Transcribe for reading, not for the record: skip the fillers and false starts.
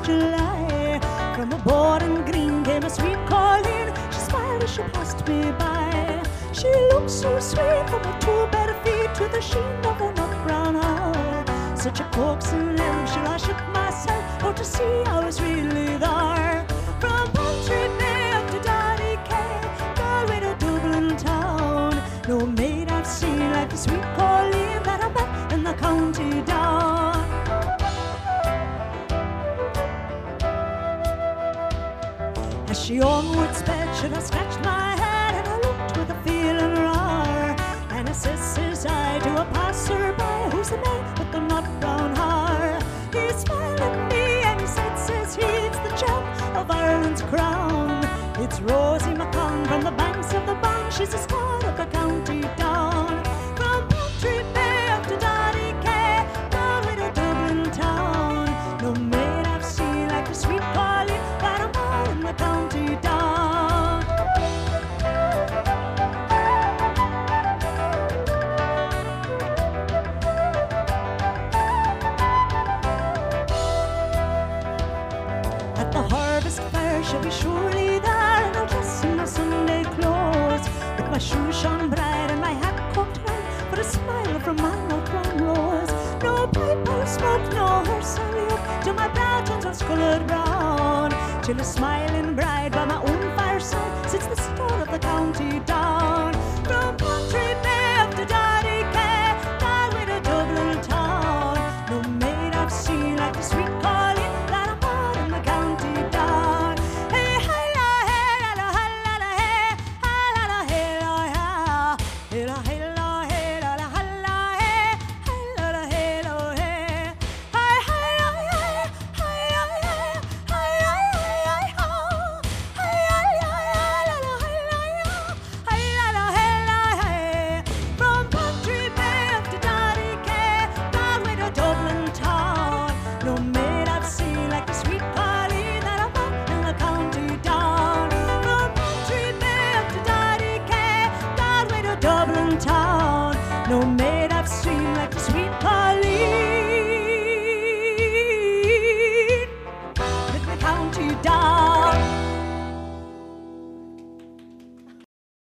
July. From a boring green came a sweet Colleen. She smiled as she passed me by. She looked so sweet from her two bare feet to the sheen of her nut brown hair. Such a coaxing shall I shook myself out to see I was really there. From Bantry Bay up to Daddy Kay, Galway to Dublin town. No maid I've seen like the sweet Colleen that I met in the county down. As she onward sped, should I scratched my head and I looked with a feeling rare. And I says I to a passer-by, who's the man with the nut brown hair? He smiled at me and he says he, it's the gem of Ireland's crown. It's Rosie McCann from the banks of the Bann. She's the star of the county down. From Bantry Bay up to Daddy Kay, Galway to Dublin town. No maid I've seen like the sweet Colleen that I'm out in the county down. At the harvest fair she'll be surely there, and I'll dress in my Sunday clothes, with my shoes shone bright and my hat cocked high, for a smile from my nut brown rose. No pipe or smoke, no horse or yoke, till my brow turns on scollard brown, till a smiling bride by my own fireside sits the star of the county down. From Bantry Bay up to Daddy Kay, Galway to Dublin town. No maid I've seen like the sweet Colleen that I'm out in the county down. Hey, hey, la, hey, la, la, hey, la, la, hey, ha, la, la, hey, la, ha, hey, la, hey, la, hey, la, la, ha, la, hey, hey, la, la, hey, la, hey, hey, hey, la, hey, hey, la, hey, hey, la, hey, ho, hey, la, la, la, la, hey, la, hey, la, la, hey, la, hey. From Bantry Bay up to Daddy Kay, Galway to Dublin town. No maid I've seen like the sweet Colleen that I'm out in the county down. From Bantry Bay up to Daddy Kay, Galway to Dublin town. No maid I've seen like the sweet Colleen in the county down.